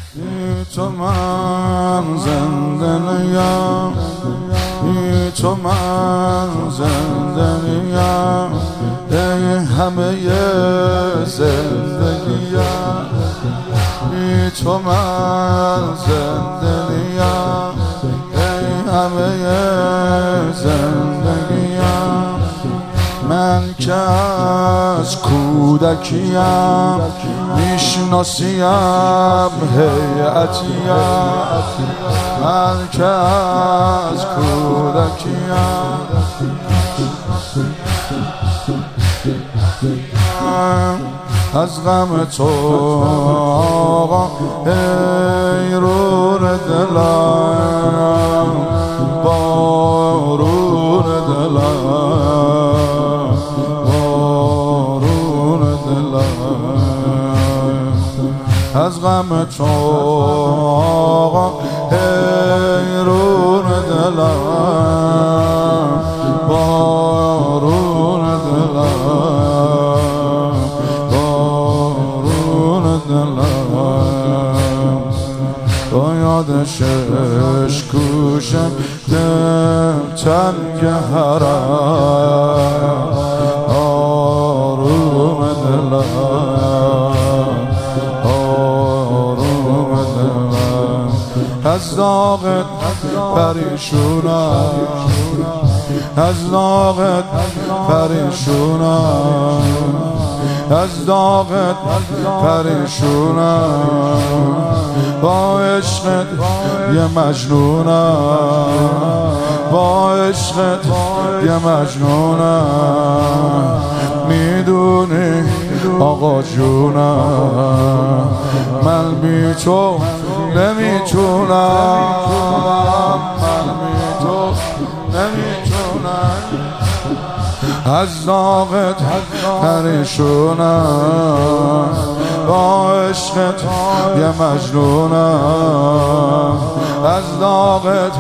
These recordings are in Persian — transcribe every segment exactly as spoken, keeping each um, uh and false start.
بی تو من زنده نیم، بی تو من زنده نیم، ای همه زندگیم. بی تو من زنده نیم، ای همه زندگیم. من که از کودکیم میشناسیم هیئتیم، من که از کودکیم از غم تو آقا حیرون دلم، بارون دلم، بارون دلم. از غم تو آقا حیرون دلم، بارون دلم، بارون دلم. با یادش عشق کوشم دم تنگ حرم، آروم دلم، آروم دلم. از داغت پریشونم، از داغت پریشونم، از داغت پریشونم. با عشقت یه مجنونم، با عشقت یه مجنونم. میدونی آقا جونم من بی تو نمیتونم، من بی تو نمیتونم. از داغت پریشونم، با عشقت یه مجنونم. از داغت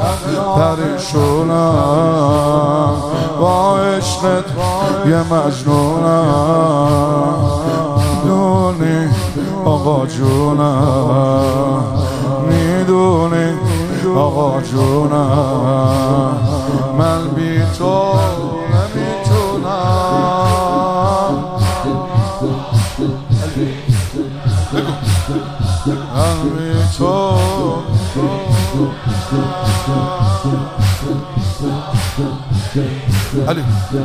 پریشونم، با عشقت یه مجنونم. میدونی آقا جونم، میدونی آقا جونم من بی تو نمیتونم. من بی تو علي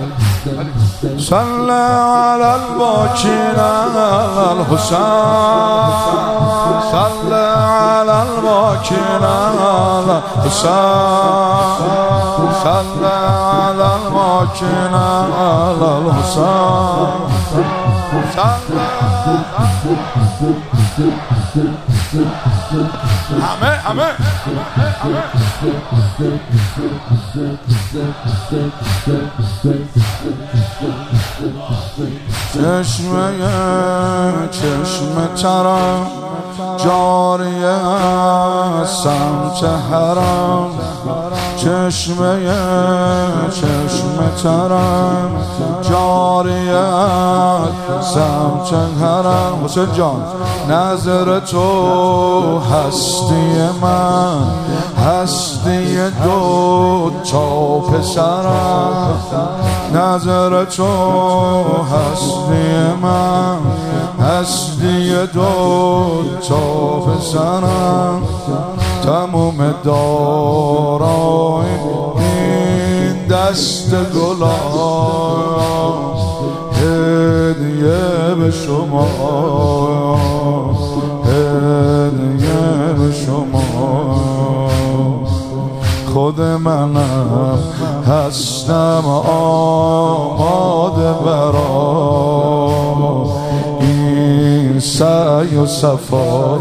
صلى على الباكين الحسين، صلى على الباكين الحسين، صلى على الباكين الحسين، صلى همه همه چشمه چشم ترم جاریه سمت حرم، چشمه چشم ترم جاریه سمت حرم. حسین جان نظر تو هستی من، هستی دو تا پسرم. نظر تو هستی من، هستی دو تا پسرم. تموم دارای این دست گلان هدیه به شما، هدیه به شما. خود منم هستم آماده برای این سعی و صفا،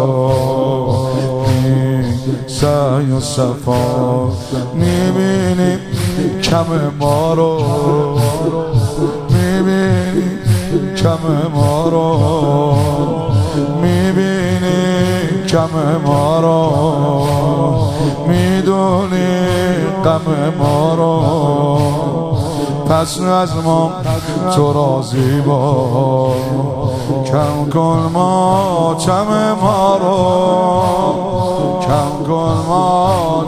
این سعی و صفا. میبینی کم ما رو، میبینی کم ما رو، میبینی کم ما رو، میدونی غم ما رو. پس از ما تو راضی با، کم کن ماتم ما رو.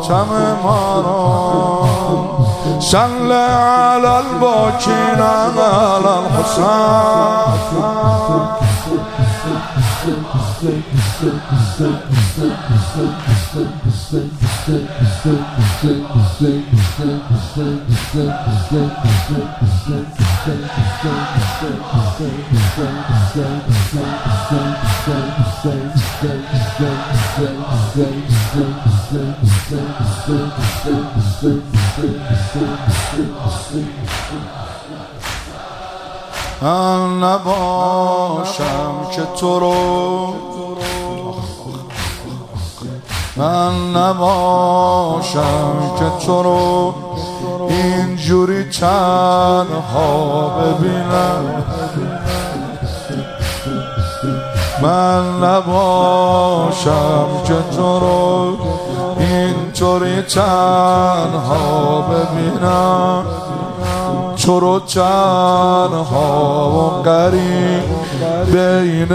ماتم ما را صل علی الباکین علی الحسین من نباشم که تو رو من نباشم که تو رو اینجوری تنها ببینم من نباشم که تو رو اینطوری تنها ببینم تو رو تنها و غریب بین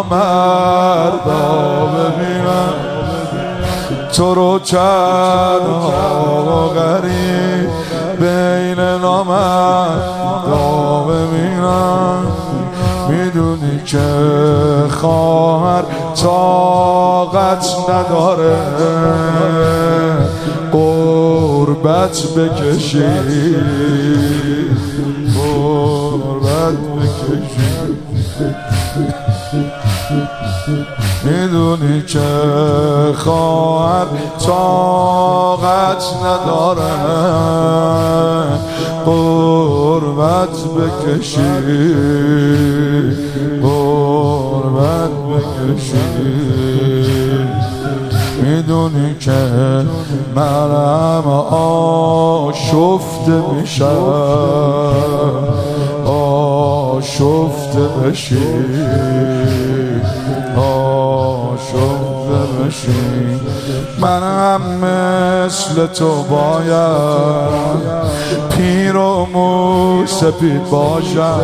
نامردا ببینم تو رو تنها و غریب بین نامردا ببینم میدونی که خواهر طاقت نداره قربت بکشی قربت بکشی میدونی که خواهر طاقت نداره قربت بکشی قربت بکشی میدونی که منم آشفته میشم آشفته بشی آشفته بشی منم مثل تو باید پیر و مو سپید باشم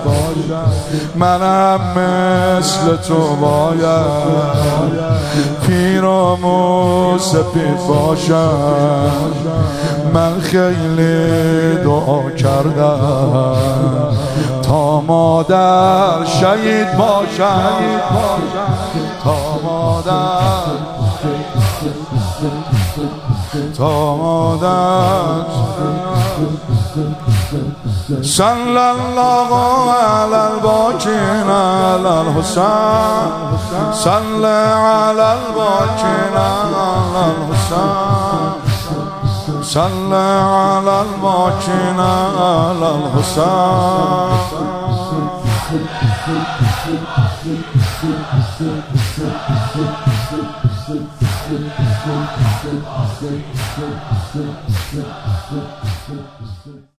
منم مثل تو باید پیر و مو سپید باشم من خیلی دعا کردم تا مادر شهید باشم تا مادر تا مادر صلی الله علی الباکین علی الحسین صلی علی الباکین علی الحسین صلی علی الباکین علی الحسین